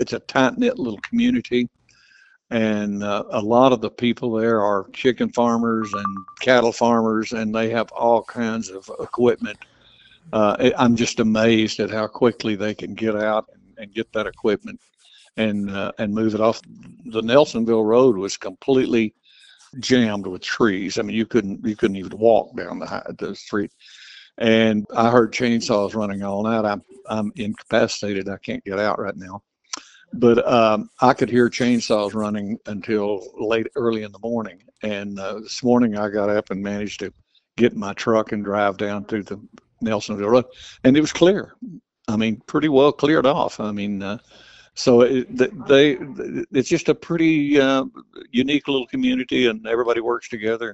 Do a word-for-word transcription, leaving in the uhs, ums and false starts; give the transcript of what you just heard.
it's a tight-knit little community, and uh, a lot of the people there are chicken farmers and cattle farmers, and they have all kinds of equipment. Uh, it- I'm just amazed at how quickly they can get out and, and get that equipment and uh, and move it off. The Nelsonville Road was completely jammed with trees. I mean, you couldn't you couldn't even walk down the high, the street. And I heard chainsaws running all night. I'm I'm incapacitated. I can't get out right now. But um, I could hear chainsaws running until late, early in the morning. And uh, this morning I got up and managed to get in my truck and drive down to the Nelsonville Road, and it was clear. I mean, pretty well cleared off. I mean, uh, so it, they, it's just a pretty uh, unique little community, and everybody works together.